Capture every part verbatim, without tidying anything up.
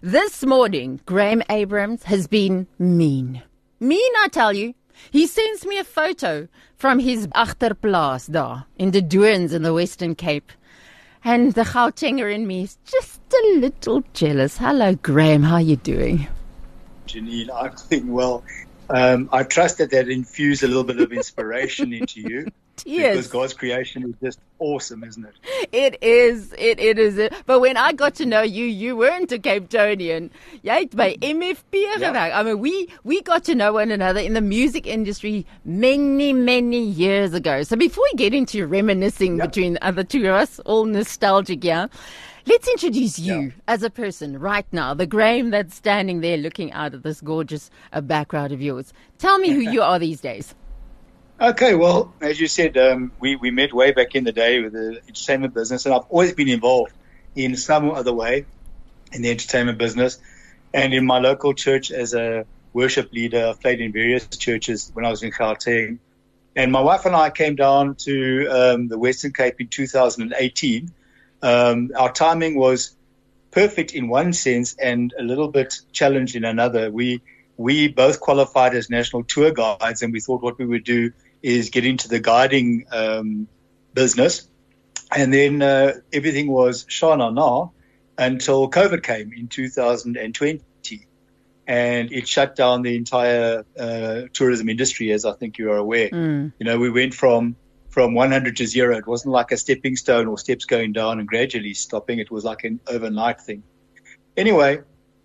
This morning, Graham Abrams has been mean. Mean, I tell you. He sends me a photo from his agterplaas daar in the Doorns in the Western Cape. And the Gautenger in me is just a little jealous. Hello, Graham. How are you doing? Janine, I'm doing well. Um, I trust that that infused a little bit of inspiration into you. Yes. Because God's creation is just awesome, isn't it? It is, it, it is. But when I got to know you, you weren't a Cape Townian. Jy het by M F P geraak. I mean, we, we got to know one another in the music industry many, many years ago. So before we get into reminiscing yep. between the two of us, all nostalgic, yeah, let's introduce you yeah. as a person right now, the Graham that's standing there looking out at this gorgeous uh, background of yours. Tell me who you are these days. Okay, well, as you said, um, we, we met way back in the day with the entertainment business, and I've always been involved in some other way in the entertainment business. And in my local church as a worship leader, I've played in various churches when I was in Gauteng. And my wife and I came down to um, the Western Cape in two thousand eighteen. Um, our timing was perfect in one sense and a little bit challenged in another. We we both qualified as national tour guides, and we thought what we would do is get into the guiding um, business. And then uh, everything was sha-na-na until COVID came in two thousand twenty. And it shut down the entire uh, tourism industry, as I think you are aware. Mm. You know, we went from from one hundred to zero. It wasn't like a stepping stone or steps going down and gradually stopping. It was like an overnight thing. Anyway,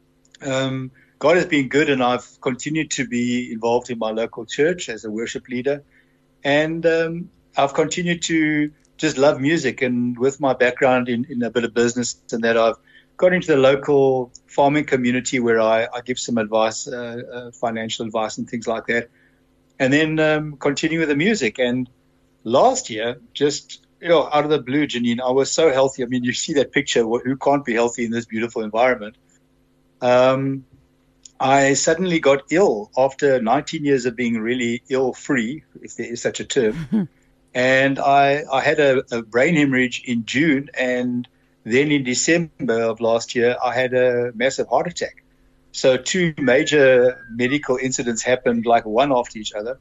um, God has been good, and I've continued to be involved in my local church as a worship leader. And um, I've continued to just love music, and with my background in, in a bit of business and that, I've got into the local farming community where I, I give some advice, uh, uh, financial advice and things like that. And then um, continue with the music. And last year, just you know, out of the blue, Janine, I was so healthy. I mean, you see that picture, who can't be healthy in this beautiful environment? Um I suddenly got ill after nineteen years of being really ill-free, if there is such a term. And I, I had a, a brain hemorrhage in June, and then in December of last year, I had a massive heart attack. So two major medical incidents happened like one after each other.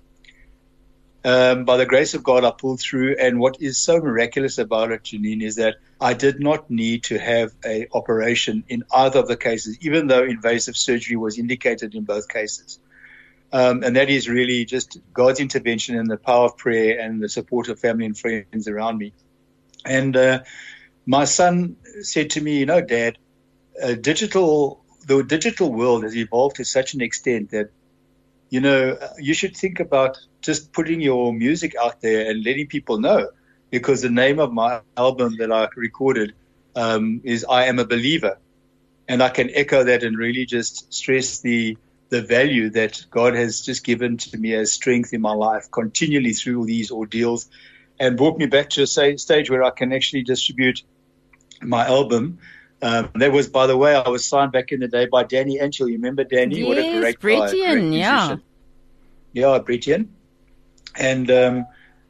Um, by the grace of God, I pulled through. And what is so miraculous about it, Janine, is that I did not need to have an operation in either of the cases, even though invasive surgery was indicated in both cases. Um, and that is really just God's intervention and the power of prayer and the support of family and friends around me. And uh, my son said to me, you know, Dad, uh, digital, the digital world has evolved to such an extent that, you know, you should think about just putting your music out there and letting people know, because the name of my album that I recorded um, is I Am a Believer. And I can echo that and really just stress the the value that God has just given to me as strength in my life continually through these ordeals, and brought me back to a stage where I can actually distribute my album. Um, that was, by the way, I was signed back in the day by Danny Angel. You remember Danny? Yes, what a great Britian, yeah. Yeah, Britian. And um,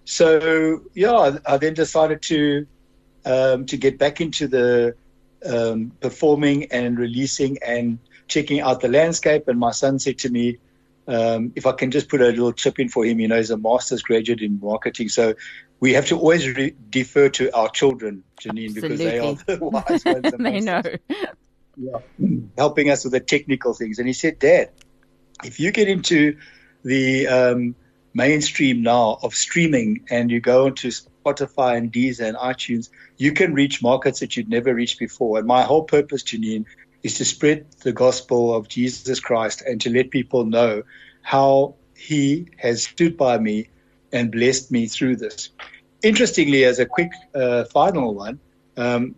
so, yeah, I, I then decided to um, to get back into the um, performing and releasing and checking out the landscape. And my son said to me, um, if I can just put a little chip in for him, you know, he's a master's graduate in marketing. So we have to always re- defer to our children, Janine, Absolutely. because they are the wise ones. They know. Yeah, helping us with the technical things. And he said, Dad, if you get into the um, mainstream now of streaming and you go into Spotify and Deezer and iTunes, you can reach markets that you'd never reached before. And my whole purpose, Janine, is to spread the gospel of Jesus Christ and to let people know how he has stood by me and blessed me through this. Interestingly, as a quick uh, final one, um,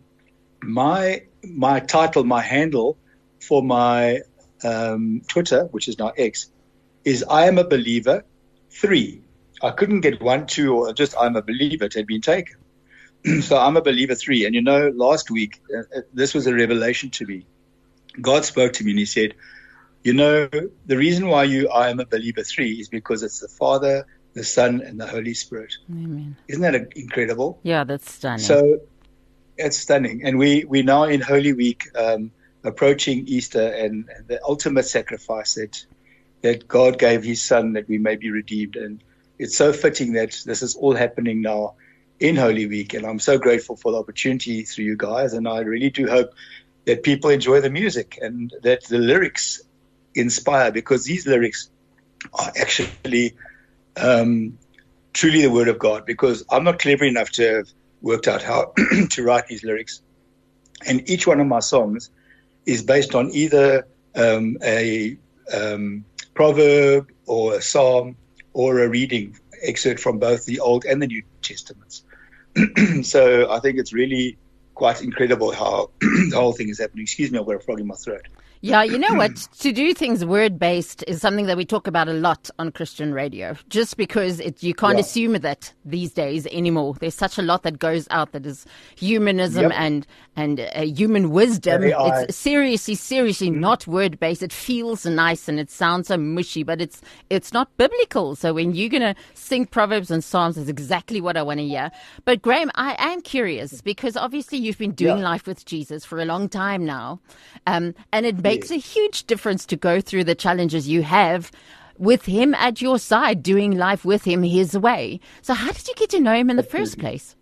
my my title, my handle for my um, Twitter, which is now X, is I Am a Believer three. I couldn't get one, two, or just I'm a Believer. It had been taken. So I'm a Believer three. And you know, last week, uh, this was a revelation to me. God spoke to me and he said, you know, the reason why you I Am a Believer three is because it's the Father, the Son, and the Holy Spirit. Amen. Isn't that incredible? Yeah, that's stunning. So it's stunning. And we, we're now in Holy Week. Um, approaching Easter and, and the ultimate sacrifice that that God gave his son that we may be redeemed. And it's so fitting that this is all happening now in Holy Week. And I'm so grateful for the opportunity through you guys. And I really do hope that people enjoy the music and that the lyrics inspire, because these lyrics are actually um, truly the word of God, because I'm not clever enough to have worked out how to write these lyrics. And each one of my songs is based on either um, a um, proverb or a psalm or a reading excerpt from both the Old and the New Testaments. So I think it's really quite incredible how the whole thing is happening. Excuse me, I've got a frog in my throat. Yeah, you know what? To do things word-based is something that we talk about a lot on Christian radio, just because it, you can't Yeah. assume that these days anymore. There's such a lot that goes out that is humanism Yep. and and uh, human wisdom. A I. It's seriously, seriously not word-based. It feels nice and it sounds so mushy, but it's it's not biblical. So when you're going to sing Proverbs and Psalms, it's exactly what I want to hear. But Graham, I am curious, because obviously you've been doing Yeah. life with Jesus for a long time now, um, and it makes Yes. a huge difference to go through the challenges you have with him at your side, doing life with him his way. So how did you get to know him in the first place?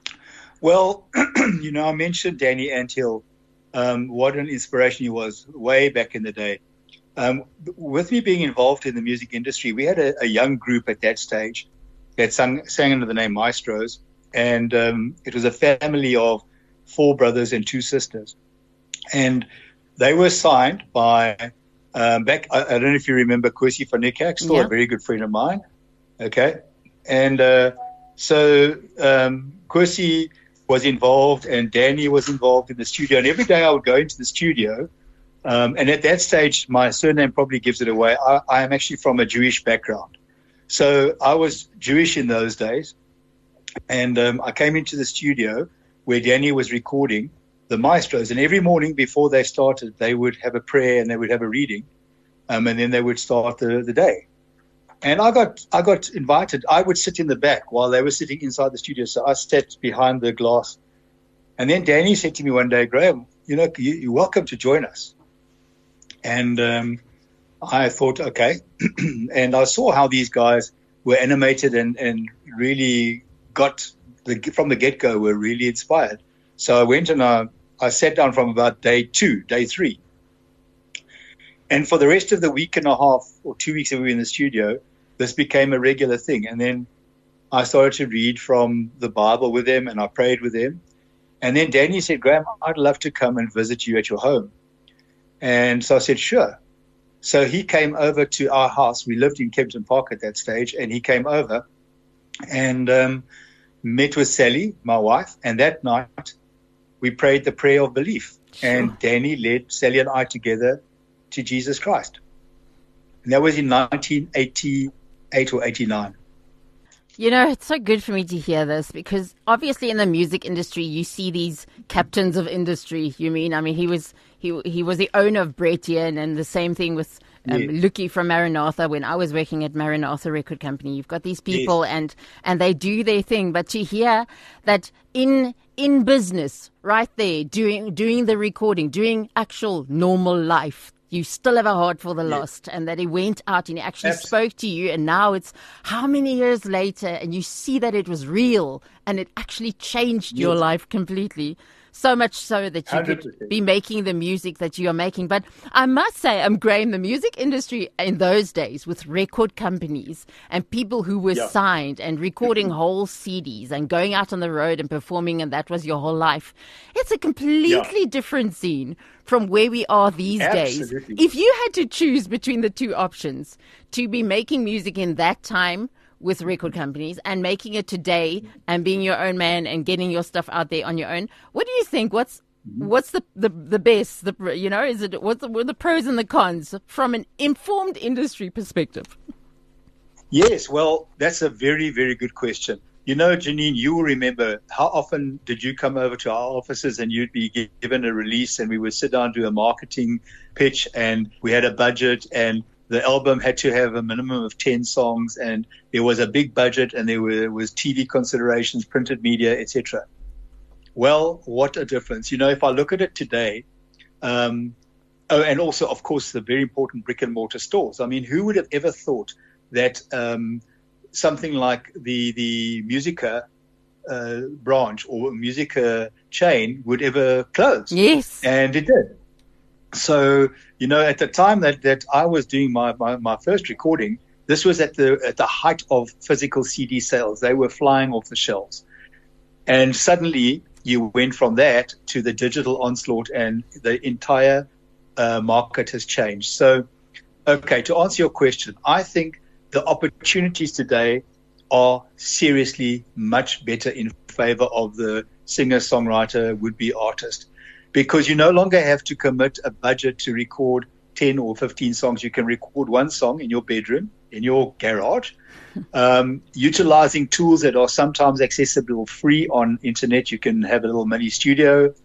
Well, you know, I mentioned Danny Anthill, um, what an inspiration he was way back in the day. Um, with me being involved in the music industry, we had a, a young group at that stage that sang, sang under the name Maestros, and um, it was a family of four brothers and two sisters. And they were signed by, um, back, I, I don't know if you remember Kwesi van Niekerk, still Yeah. a very good friend of mine. Okay. And uh, so um, Kwesi was involved and Danny was involved in the studio. And every day I would go into the studio. Um, and at that stage, my surname probably gives it away. I, I am actually from a Jewish background. So I was Jewish in those days. And um, I came into the studio where Danny was recording the Maestros. And every morning before they started, they would have a prayer and they would have a reading. Um, and then they would start the, the day. And I got I got invited. I would sit in the back while they were sitting inside the studio. So I sat behind the glass. And then Danny said to me one day, Graham, you know, you, you're welcome to join us. And um, I thought, okay. And I saw how these guys were animated and, and really got, the, from the get-go, were really inspired. So I went and I, I sat down from about day two, day three. And for the rest of the week and a half or two weeks that we were in the studio, this became a regular thing. And then I started to read from the Bible with them and I prayed with them. And then Danny said, Graham, I'd love to come and visit you at your home. And so I said, sure. So he came over to our house. We lived in Kempton Park at that stage. And he came over and um, met with Sally, my wife. And that night we prayed the prayer of belief. Sure. And Danny led Sally and I together to Jesus Christ. And that was in nineteen eighty-eight or eighty-nine. You know, it's so good for me to hear this, because obviously in the music industry, you see these captains of industry. You mean, I mean, he was he he was the owner of Bretian, and the same thing with um, Yes. Lucky from Maranatha. When I was working at Maranatha Record Company, you've got these people, Yes. and and they do their thing. But to hear that in in business, right there, doing doing the recording, doing actual normal life, you still have a heart for the Yes. lost, and that he went out and he actually Abs- spoke to you, and now it's how many years later, and you see that it was real and it actually changed your Yes. life completely. So much so that you one hundred could percent. be making the music that you are making. But I must say, um, Graham, the music industry in those days with record companies and people who were Yeah. signed and recording whole C Ds and going out on the road and performing, and that was your whole life. It's a completely different scene from where we are these Absolutely. days. If you had to choose between the two options, to be making music in that time with record companies and making it today and being your own man and getting your stuff out there on your own, what do you think? What's what's the, the, the best? The you know, is it what's the, what are the pros and the cons from an informed industry perspective? Yes, well, that's a very, very good question. You know, Janine, you will remember, how often did you come over to our offices and you'd be gi- given a release and we would sit down, do a marketing pitch, and we had a budget, and the album had to have a minimum of ten songs, and there was a big budget, and there were, was T V considerations, printed media, et cetera. Well, what a difference. You know, if I look at it today, Um, oh, and also, of course, the very important brick and mortar stores. I mean, who would have ever thought that um, something like the the Musica uh, branch or Musica chain would ever close? Yes. And it did. So, you know, at the time that, that I was doing my, my, my first recording, this was at the at the height of physical C D sales. They were flying off the shelves. And suddenly you went from that to the digital onslaught, and the entire uh, market has changed. So, okay, to answer your question, I think the opportunities today are seriously much better in favor of the singer-songwriter, would-be artist, because you no longer have to commit a budget to record ten or fifteen songs. You can record one song in your bedroom, in your garage, um, utilizing tools that are sometimes accessible free on internet. You can have a little mini studio.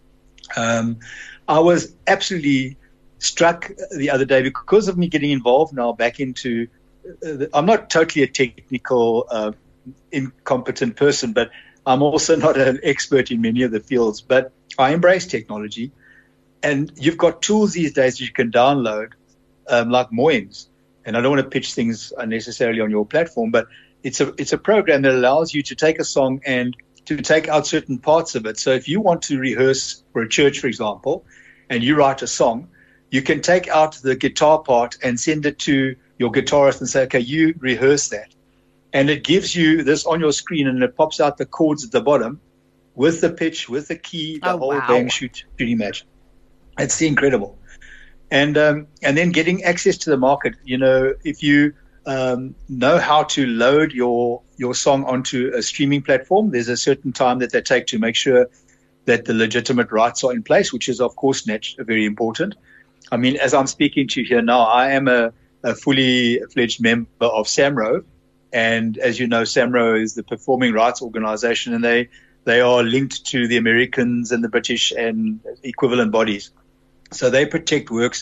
Um, I was absolutely struck the other day because of me getting involved now back into, uh, I'm not totally a technical, uh, incompetent person, but I'm also not an expert in many of the fields, but I embrace technology. And you've got tools these days that you can download, um, like Moems. And I don't want to pitch things unnecessarily on your platform, but it's a it's a program that allows you to take a song and to take out certain parts of it. So if you want to rehearse for a church, for example, and you write a song, you can take out the guitar part and send it to your guitarist and say, okay, you rehearse that. And it gives you this on your screen, and it pops out the chords at the bottom with the pitch, with the key, the oh, whole wow. bang, shoot, shooting match. It's incredible. And um, and then getting access to the market. You know, if you um, know how to load your your song onto a streaming platform, there's a certain time that they take to make sure that the legitimate rights are in place, which is, of course, nat- very important. I mean, as I'm speaking to you here now, I am a, a fully fledged member of SAMRO. And as you know, SAMRO is the performing rights organization, and they, they are linked to the Americans and the British and equivalent bodies. So they protect works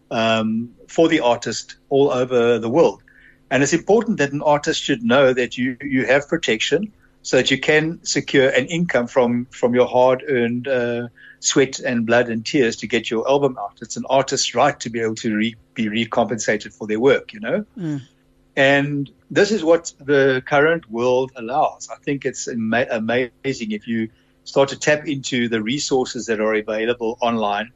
um, for the artist all over the world. And it's important that an artist should know that you, you have protection so that you can secure an income from, from your hard-earned uh, sweat and blood and tears to get your album out. It's an artist's right to be able to re, be recompensated for their work, you know. Mm. And this is what the current world allows. I think it's ama- amazing if you start to tap into the resources that are available online.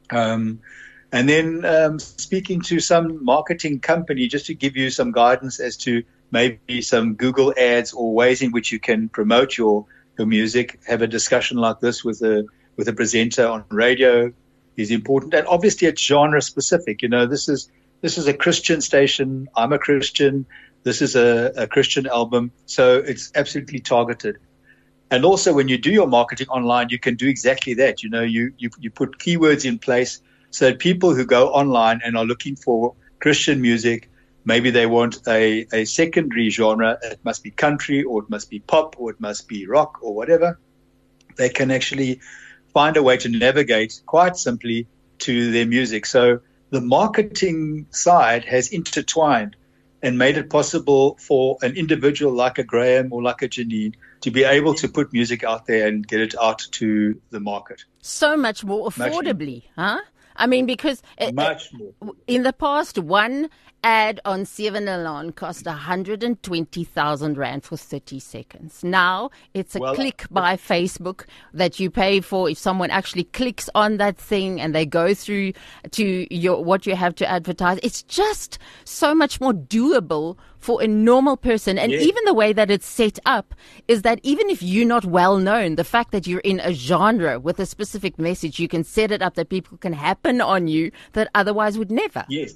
Um, and then um, speaking to some marketing company just to give you some guidance as to maybe some Google ads or ways in which you can promote your, your music. Have a discussion like this with a with a presenter on radio is important. And obviously it's genre specific. You know, this is this is a Christian station. I'm a Christian. This is a, a Christian album. So it's absolutely targeted. And also when you do your marketing online, you can do exactly that. You know, you, you, you put keywords in place so that people who go online and are looking for Christian music, maybe they want a, a secondary genre. It must be country, or it must be pop, or it must be rock, or whatever. They can actually find a way to navigate quite simply to their music. So the marketing side has intertwined and made it possible for an individual like a Graham or like a Janine to be able to put music out there and get it out to the market. So much more affordably, much huh? I mean, because much more. In the past, one ad on Seven Alarm cost one hundred twenty thousand rand for thirty seconds. Now it's a well, click by Facebook that you pay for. If someone actually clicks on that thing and they go through to your what you have to advertise, it's just so much more doable for a normal person. And yeah. even the way that it's set up is that even if you're not well known, the fact that you're in a genre with a specific message, you can set it up that people can happen on you that otherwise would never. Yes.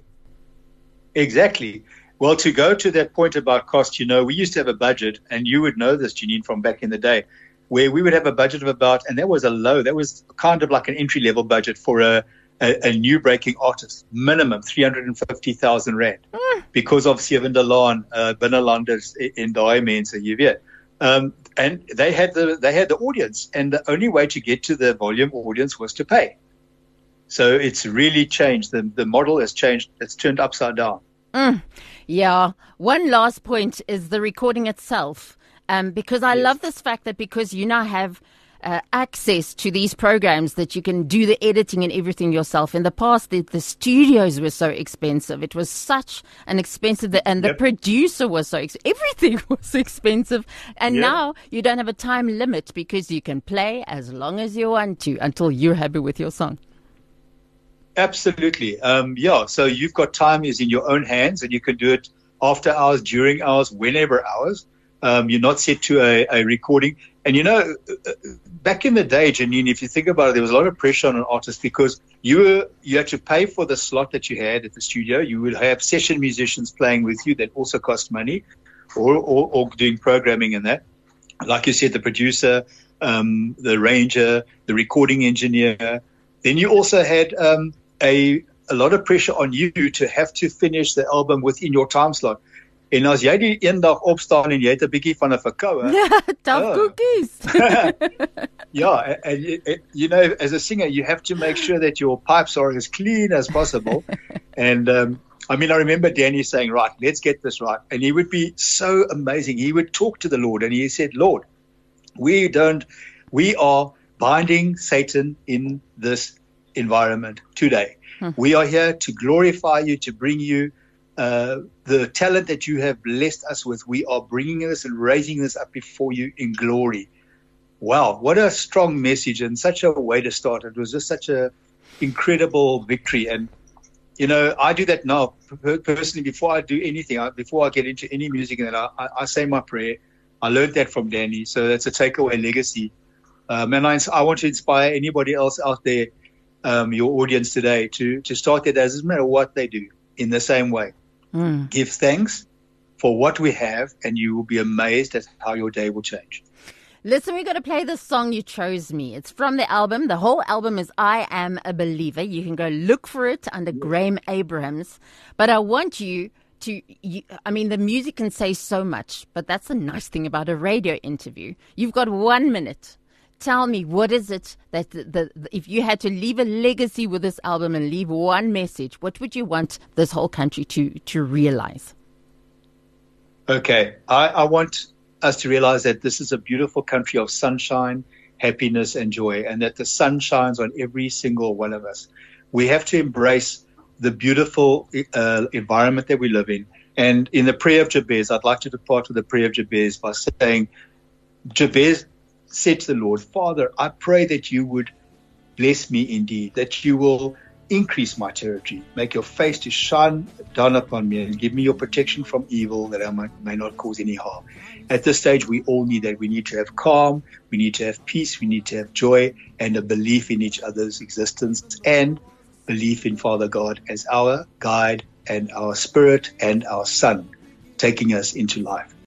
Exactly. Well, to go to that point about cost, you know, we used to have a budget, and you would know this, Janine, from back in the day, where we would have a budget of about, and that was a low, that was kind of like an entry-level budget for a, a, a new breaking artist, minimum three hundred fifty thousand rand, mm. because of Seven Dalan, uh, Binnelanders in daai mense, jy weet. Um, and they had the they had the audience, and the only way to get to the volume audience was to pay. So it's really changed. The the model has changed. It's turned upside down. Mm, yeah. One last point is the recording itself. Um, because I yes. love this fact that because you now have uh, access to these programs that you can do the editing and everything yourself. In the past, the, the studios were so expensive. It was such an expensive, and the Yep. producer was so expensive. Everything was expensive. And Yep. now you don't have a time limit because you can play as long as you want to until you're happy with your song. Absolutely. Um, yeah. So you've got time is in your own hands, and you can do it after hours, during hours, whenever hours. Um, you're not set to a, a recording. And, you know, back in the day, Janine, if you think about it, there was a lot of pressure on an artist because you were you had to pay for the slot that you had at the studio. You would have session musicians playing with you that also cost money, or, or, or doing programming and that. Like you said, the producer, um, the arranger, the recording engineer. Then you also had um, a a lot of pressure on you to have to finish the album within your time slot. En as jy die een dag opstaan en jy het 'n bietjie van 'n verkoue, Tough Oh. cookies. yeah, and, and, and you know, as a singer, you have to make sure that your pipes are as clean as possible. And um, I mean, I remember Danny saying, "Right, let's get this right," and he would be so amazing. He would talk to the Lord, and he said, "Lord, we don't, we are binding Satan in this environment today. Hmm. We are here to glorify you, to bring you uh, the talent that you have blessed us with. We are bringing this and raising this up before you in glory." Wow, what a strong message and such a way to start. It was just such a incredible victory. And, you know, I do that now personally before I do anything, I, before I get into any music, and I, I, I say my prayer. I learned that from Danny, so that's a takeaway legacy. Um, and I, I want to inspire anybody else out there, um, your audience today, to, to start that. It doesn't matter what they do, in the same way. Mm. Give thanks for what we have, and you will be amazed at how your day will change. Listen, we're going to play the song You Chose Me. It's from the album. The whole album is I Am a Believer. You can go look for it under Graham Abrahams. But I want you to, you, I mean, the music can say so much, but that's the nice thing about a radio interview. You've got one minute. Tell me, what is it that, the, the, if you had to leave a legacy with this album and leave one message, what would you want this whole country to, to realize? Okay, I, I want us to realize that this is a beautiful country of sunshine, happiness, and joy, and that the sun shines on every single one of us. We have to embrace the beautiful uh, environment that we live in. And in the prayer of Jabez, I'd like to depart with the prayer of Jabez by saying, Jabez said to the Lord, "Father, I pray that you would bless me indeed, that you will increase my territory, make your face to shine down upon me, and give me your protection from evil, that I might, may not cause any harm." At this stage, we all need that. We need to have calm, we need to have peace, we need to have joy, and a belief in each other's existence, and belief in Father God as our guide and our spirit and our sun, taking us into life.